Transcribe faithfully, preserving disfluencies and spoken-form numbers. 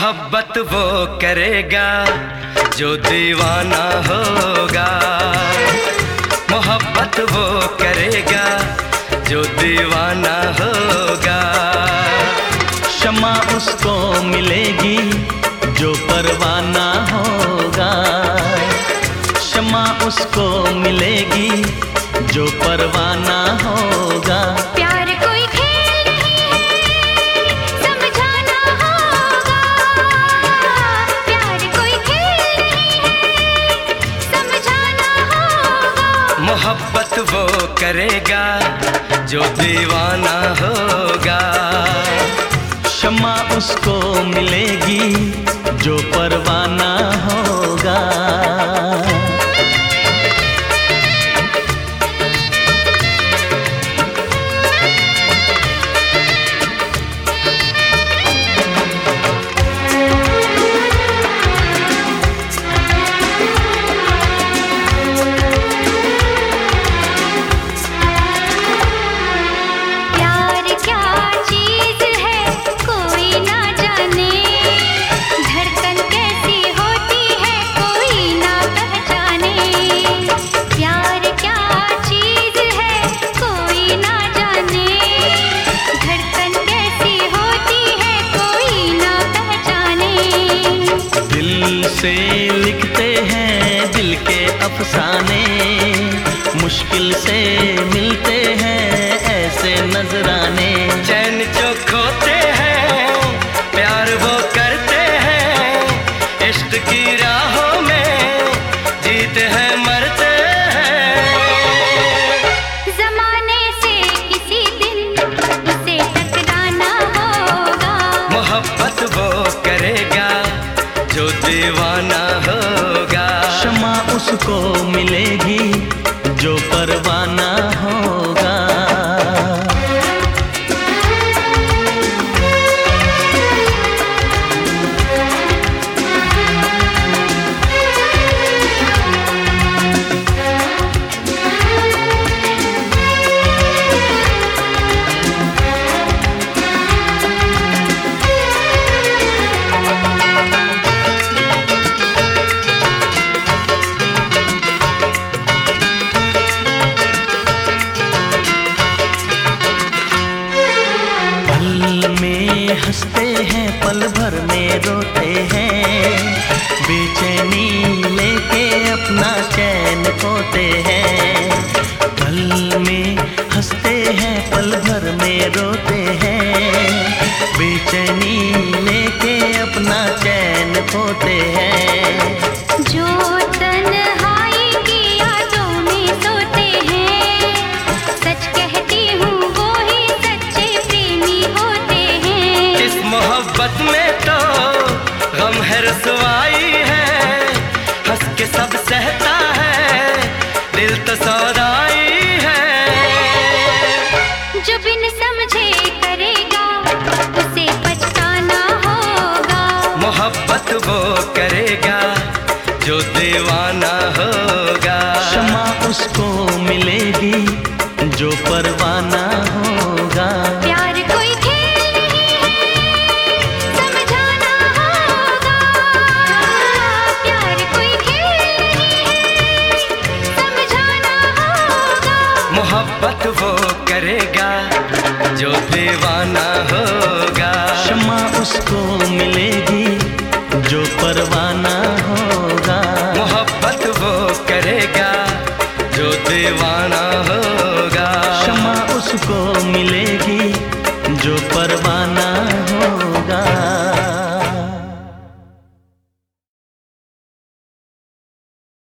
मोहब्बत वो करेगा जो दीवाना होगा। मोहब्बत वो करेगा जो दीवाना होगा। क्षमा उसको मिलेगी जो परवाना होगा। क्षमा उसको मिलेगी जो परवाना होगा। प्यार कोई खेल नहीं है, समझाना होगा। प्यार कोई खेल नहीं है, समझाना होगा। मोहब्बत वो करेगा जो दीवाना होगा। क्षमा उसको मिलेगी जो परवाना होगा। से लिखते हैं दिल के अफसाने, मुश्किल से मिलते हैं ऐसे नजराने। चैन जो खोते हैं प्यार वो करते हैं, इश्क की राहों में जीते हैं मरते हैं। ज़माने से किसी दिन उसे टकराना होगा। मोहब्बत वो करेगा जो दीवाना होगा। क्षमा उसको मिलेगी जो परवाना होगा। हंसते हैं पल भर में रोते हैं, बेचैनी लेके अपना चैन खोते हैं। पल में हंसते हैं पल भर में रोते हैं, बेचैनी लेके अपना चैन खोते हैं। जो तन्हाई की यादों में सोते हैं, सच कहती हूँ वो ही सच्चे प्रेमी होते हैं। इस मोहब्बत में तो गम है रसवाई है, हंस के सब सहता है दिल तो सौदाई है। जो बिन समझे करेगा उसे पछताना होगा। मोहब्बत वो करेगा जो दीवाना होगा। क्षमा उसको मिलेगी जो परवाना होगा। प्यार कोई खेल नहीं है, समझाना होगा। प्यार कोई खेल नहीं है, समझाना होगा। मोहब्बत वो करेगा जो दीवाना होगा। क्षमा उसको मिलेगी जो परवाना